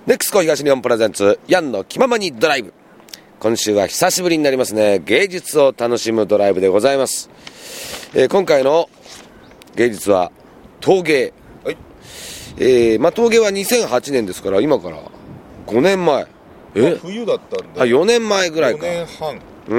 ネクスコ東日本プレゼンツヤンの気ままにドライブ。今週は久しぶりになりますね。芸術を楽しむドライブでございます。今回の芸術は陶芸、はい。陶芸は2008年ですから今から5年前、 冬だったんで 4年前ぐらいか、 4年半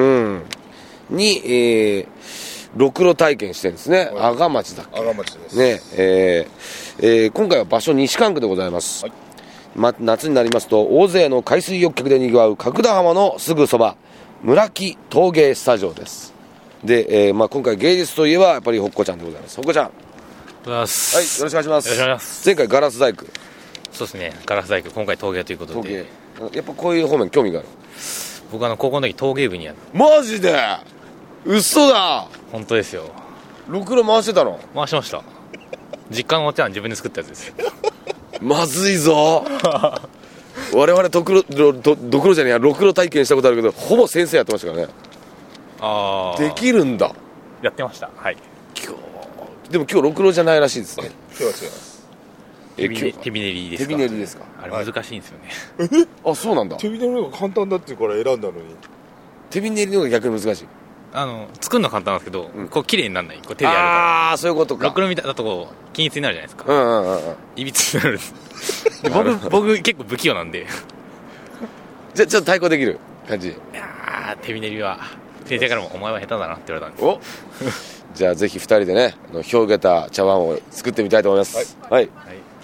に、ろくろ体験してるんですね。 はい、 阿賀町だっけ。 阿賀町ですね。今回は場所西関区でございます。はい。夏になりますと大勢の海水浴客でにぎわう角田浜のすぐそば、村木陶芸スタジオです。で、今回芸術といえばやっぱりほっこちゃんでございます。ほっこちゃん、はい、よろしくお願いします。 よろしくお願いします。 前回ガラス細工。 そうですね、ガラス細工、今回陶芸ということで。 陶芸、やっぱこういう方面興味がある。 僕高校の時陶芸部にマジで嘘だ。 本当ですよ。 ろくろ回してたの？ 回しました。実家のおっちゃん自分で作ったやつです。 まずいぞ我々ろくろ体験したことあるけどほぼ先生やってましたからね。 ああ、 できるんだ。 やってました。はい。 でも今日ろくろじゃないらしいですね。 今日は違います。 手びねりですか。 手びねりですか。 あれ難しいんですよね。 あ、そうなんだ。 手びねりの方が簡単だっていうから選んだのに手びねりの方が逆に難しい。 作るのは簡単なんですけど、こう綺麗にならない。こう手でやるから。 ああ、そういうことか。 ろくろみたいだとこう均一になるじゃないですか。いびつになるんです僕結構不器用なんでじゃあちょっと対抗できる感じ。 いや手びねりは先生からもお前は下手だなって言われたんです。 おじゃあぜひ2人でね広げた茶碗を作ってみたいと思います。はい、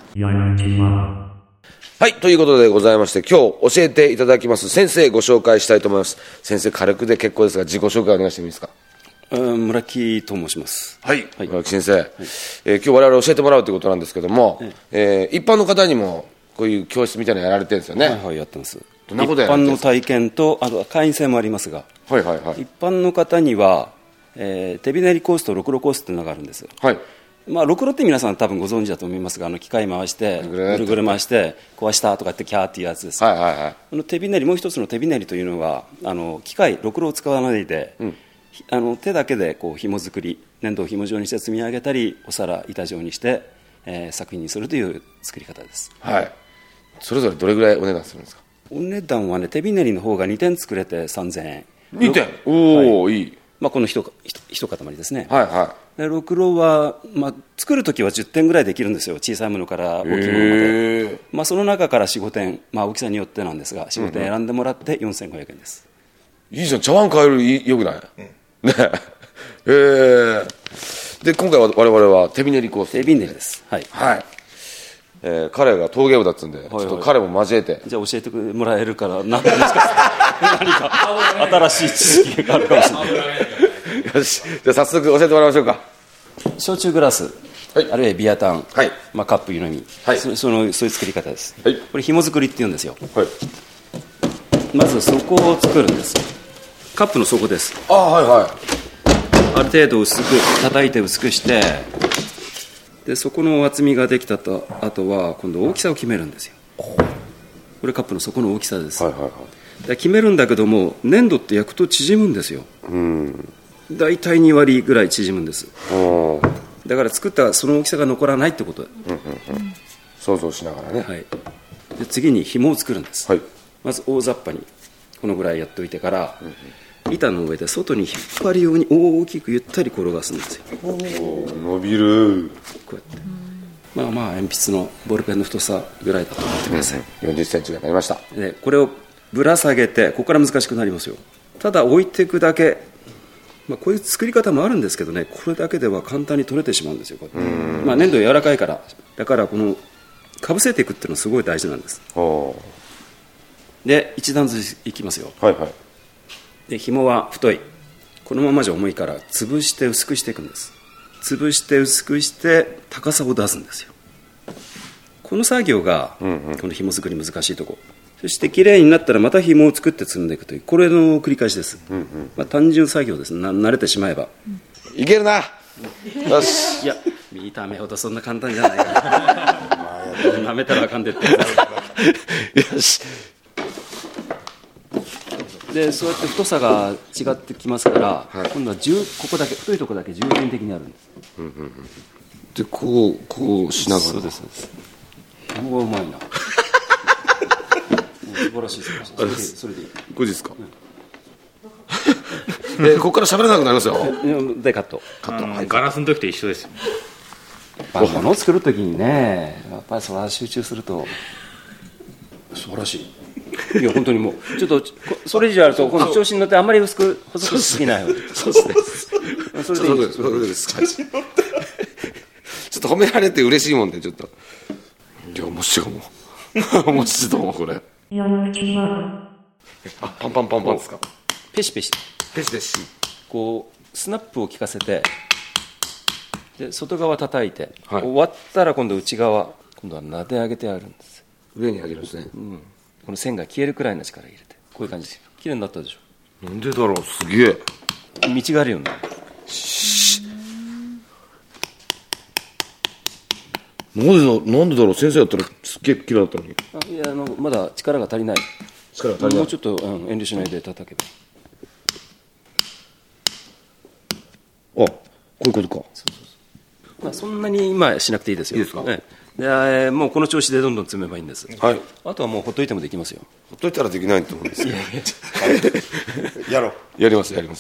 はい、ということでございまして今日教えていただきます先生ご紹介したいと思います。先生軽くで結構ですが自己紹介お願いしてもいいですか。 村木と申します。 はい、村木先生、今日我々教えてもらうということなんですけども、一般の方にもこういう教室みたいなのやられてるんですよね。 はいはい、やってます。 どんなことやられてるんですか。 一般の体験とあとは会員制もありますが、 はいはいはい、 一般の方には、手びねりコースとろくろコースというのがあるんです。 はい。 ろくろって皆さん多分ご存知だと思いますが、機械回してぐるぐる回して壊したとかってキャーっていうやつです。 はいはいはい。 手びねり、もう一つの手びねりというのは機械ろくろを使わないで、手だけでこう紐作り、粘土を紐状にして積み上げたりお皿板状にして、作品にするという作り方です。 はい。それぞれどれぐらいお値段するんですか。 お値段はね、手びねりの方が2点作れて3000円。 2点。おお、はい、いい。 この一塊ですね。 はいはい。 でろくろは、作るときは10点ぐらいできるんですよ。小さいものから大きいものまで。その中から4、5点、大きさによってなんですが、4、5点選んでもらって4500円です。 いいじゃん、茶碗買えるよくない、ねで、今回は我々は手びねりコース。 手びねりです。はい。 はい。彼が陶芸部だったんで、ちょっと彼も交えて。 じゃあ教えてもらえるから、何か新しい知識があるかもしれない。 よし、じゃあ早速教えてもらいましょうか。 焼酎グラス、あるいはビアタン、カップ湯飲み、そういう作り方です。これ紐作りって言うんですよ。まず底を作るんです。カップの底です。ある程度薄く叩いて薄くして、でそこの厚みができたとあとは今度大きさを決めるんですよ。これカップの底の大きさです。で決めるんだけども、粘土って焼くと縮むんですよ。だいたい2割ぐらい縮むんです。だから作ったその大きさが残らないってこと、 想像しながらね。 で次に紐を作るんです。まず大雑把にこのぐらいやっておいてから、板の上で外に引っ張るように大きくゆったり転がすんですよ。 伸びる。 こうやって鉛筆のボールペンの太さぐらいだと思ってください。 40センチがなりました。 でこれをぶら下げて、ここから難しくなりますよ。ただ置いていくだけ、こういう作り方もあるんですけどね、これだけでは簡単に取れてしまうんですよ。粘土柔らかいから。だからこのかぶせていくっていうのはすごい大事なんです。で一段ずついきますよ。で紐は太い、このままじゃ重いから潰して薄くしていくんです。潰して薄くして高さを出すんですよ。この作業がこの紐作り難しいとこ。そしてきれいになったらまた紐を作って積んでいくという、これの繰り返しです。単純作業です。慣れてしまえばいけるな。よし。 いや見た目ほどそんな簡単じゃないからなめたらあかんでってよし。 でそうやって太さが違ってきますから、今度はここだけ太いところだけ重点的にあるんです。 でこうしながら。 そうです。もううまいな晴らしいです。それでいい。 これですか。ここから喋らなくなりますよ。 でカット。 ガラスの時と一緒ですよ。 物を作る時にね、やっぱりそれは集中すると素晴らしい。いや本当にもうちょっとそれ以上あると今度調子に乗ってあんまり細くしすぎない。 そうですね。 それでいいです。 それですか。ちょっと褒められて嬉しいもんで、ちょっと。いや、面白いもん。面白いもん、これ。パンパンパンパンですか。 ペシペシ。 ペシペシ。 こう、スナップを効かせて、で、外側叩いて、 はい、 終わったら今度内側、今度は撫で上げてあるんです。 上に上げるんですね。 この線が消えるくらいの力入れて、こういう感じですよ。綺麗になったでしょ。 なんでだろう、すげえ。 道があるようになる。 なんでだろう、先生だったらすっげえ綺麗だったのに。 いや、まだ力が足りない。 力が足りない。 もうちょっと、遠慮しないで叩けば。 あ、こういうことか。 まあ、そんなに今しなくていいですよ。 いいですか。 でもうこの調子でどんどん詰めばいいんです。 はい。 あとはもうほっといてもできますよ。 ほっといたらできないと思うんですけど。 やろう。 やります。はい。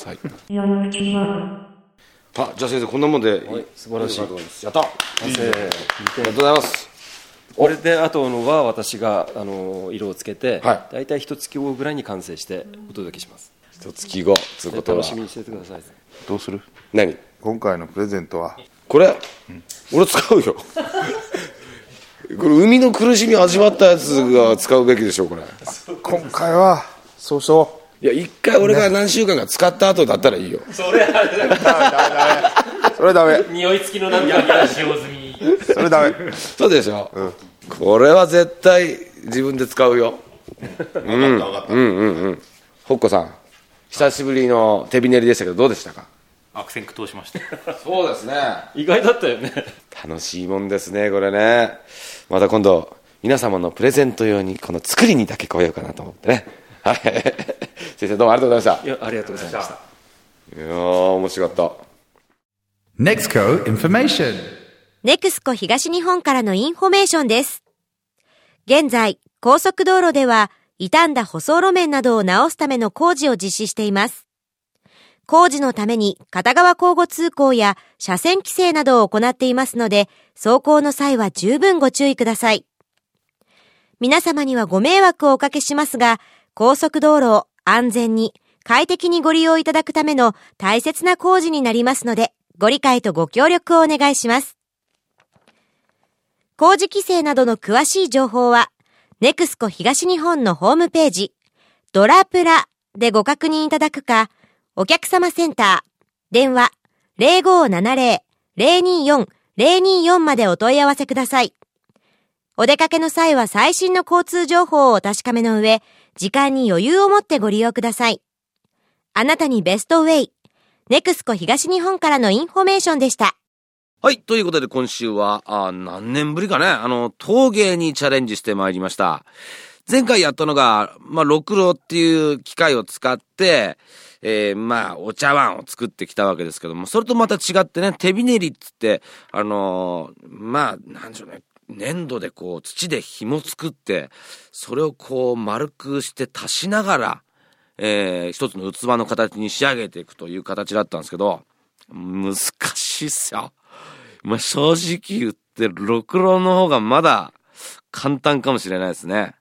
あ、じゃあ先生こんなもんで、 はい、素晴らしい。 やった。 完成。 ありがとうございます。 これであとのは私が色をつけて、 はい、 だいたい1月後ぐらいに完成してお届けします。 1月後ということは楽しみにしててください。 どうする？ 何？ 今回のプレゼントはこれ、俺使うよ。これ海の苦しみ味わったやつが使うべきでしょこれ。 今回はそうそう。 いや一回俺が何週間か使った後だったらいいよ。 それあれだ。 それダメ。 匂い付きのなんか使用済み。 それダメ。 そうでしょ。これは絶対自分で使うよ。ほっこさん、久しぶりの手びねりでしたけどどうでしたか？ 悪戦苦闘しました。 そうですね。 意外だったよね。 楽しいもんですねこれね。また今度皆様のプレゼント用にこの作りにだけ来ようかなと思ってね。はい。先生どうもありがとうございました。 いや、ありがとうございました。 いやー面白かった。 NEXCO Information。 NEXCO東日本からのインフォメーションです。現在、高速道路では傷んだ舗装路面などを直すための工事を実施しています。工事のために片側交互通行や車線規制などを行っていますので、走行の際は十分ご注意ください。皆様にはご迷惑をおかけしますが、高速道路を安全に快適にご利用いただくための大切な工事になりますので、ご理解とご協力をお願いします。工事規制などの詳しい情報は、NEXCO東日本のホームページ、ドラプラでご確認いただくか、お客様センター、電話 0570-024-024 までお問い合わせください。お出かけの際は最新の交通情報をお確かめの上、時間に余裕を持ってご利用ください。あなたにベストウェイ、NEXCO東日本からのインフォメーションでした。 はい。ということで今週は、何年ぶりかね、陶芸にチャレンジしてまいりました。前回やったのが、ろくろっていう機械を使って、お茶碗を作ってきたわけですけども、それとまた違ってね、手びねりっつって、なんでしょうね、粘土でこう、土で紐作って、それをこう、丸くして足しながら、一つの器の形に仕上げていくという形だったんですけど、難しいっすよ。正直言って、ろくろの方がまだ簡単かもしれないですね。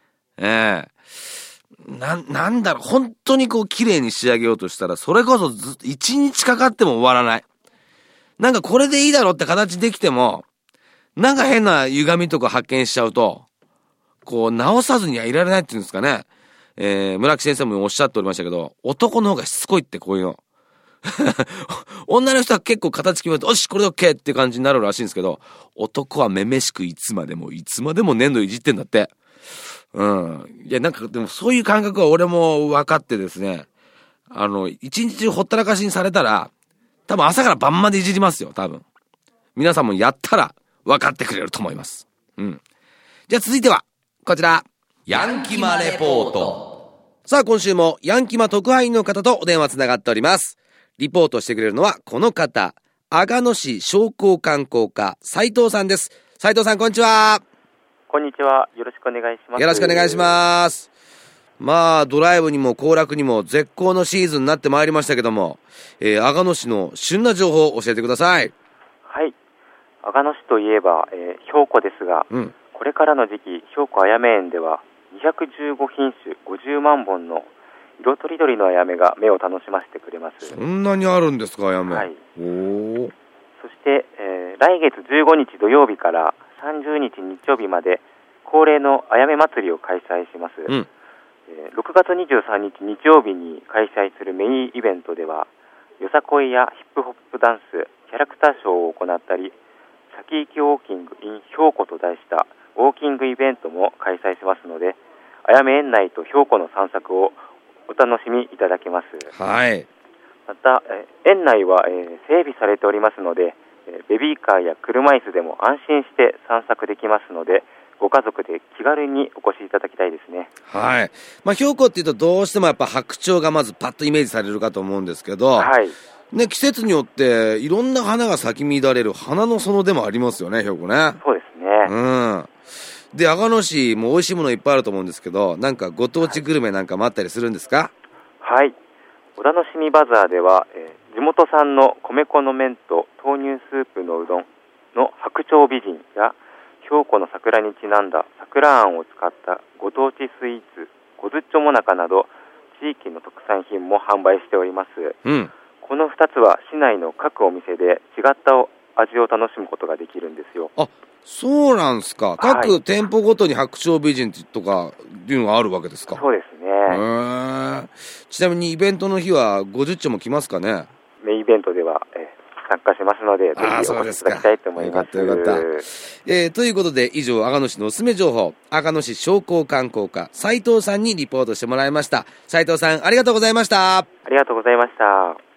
なんだろう、本当にこう綺麗に仕上げようとしたら、それこそ1日かかっても終わらない。なんかこれでいいだろうって形できても、なんか変な歪みとか発見しちゃうと、こう直さずにはいられないっていうんですかね。村木先生もおっしゃっておりましたけど、男の方がしつこいってこういうの。女の人は結構形決めると、よしこれで OK って感じになるらしいんですけど、男はめめしくいつまでも粘土いじってんだって。いやなんかでもそういう感覚は俺も分かってですね、一日中ほったらかしにされたら、多分朝から晩までいじりますよ、多分。皆さんもやったら分かってくれると思います。じゃあ続いては、こちら。ヤンキマレポート。さあ今週もヤンキマ特派員の方とお電話つながっております。リポートしてくれるのはこの方、阿賀野市商工観光課斉藤さんです。斉藤さんこんにちは。 こんにちは。よろしくお願いします。 よろしくお願いします。 まあドライブにも行楽にも絶好のシーズンになってまいりましたけども、阿賀野市の旬な情報を教えてください。 はい、阿賀野市といえば、標高ですが、これからの時期標高あやめ園では215品種50万本の色とりどりのあやめが目を楽しませてくれます。 そんなにあるんですか、あやめ。 はい、 おそして、来月15日土曜日から30日日曜日まで恒例のあやめ祭りを開催します。6月23日日曜日に開催するメインイベントではよさこいやヒップホップダンス、キャラクターショーを行ったり、先行きウォーキング in 標高と題したウォーキングイベントも開催しますので、あやめ園内と標高の散策をお楽しみいただけます。 はい。 また、園内は、整備されておりますので、ベビーカーや車椅子でも安心して散策できますので、ご家族で気軽にお越しいただきたいですね。 はい。まあ、標高っていうとどうしてもやっぱ白鳥がまずパッとイメージされるかと思うんですけど、 はい。 ね、季節によっていろんな花が咲き乱れる花の園でもありますよね、標高ね。 そうですね。 で、阿賀野市も美味しいものいっぱいあると思うんですけど、なんかご当地グルメなんかもあったりするんですか？ はい。小田のしみバザーでは、地元産の米粉の麺と豆乳スープのうどんの白鳥美人や標高の桜にちなんだ桜あんを使ったご当地スイーツごずっちょもなかなど地域の特産品も販売しております。この2つは市内の各お店で違った味を楽しむことができるんですよ。 あ、そうなんすか。各店舗ごとに白鳥美人とかいうのがあるわけですか？ そうですね。 ちなみにイベントの日は50丁も来ますかね？ メインイベントでは、参加しますので、ぜひお越しいただきたいと思います。 よかったよかった。ということで以上、阿賀野市のおすすめ情報、阿賀野市商工観光課斉藤さんにリポートしてもらいました。斉藤さん、ありがとうございました。 ありがとうございました。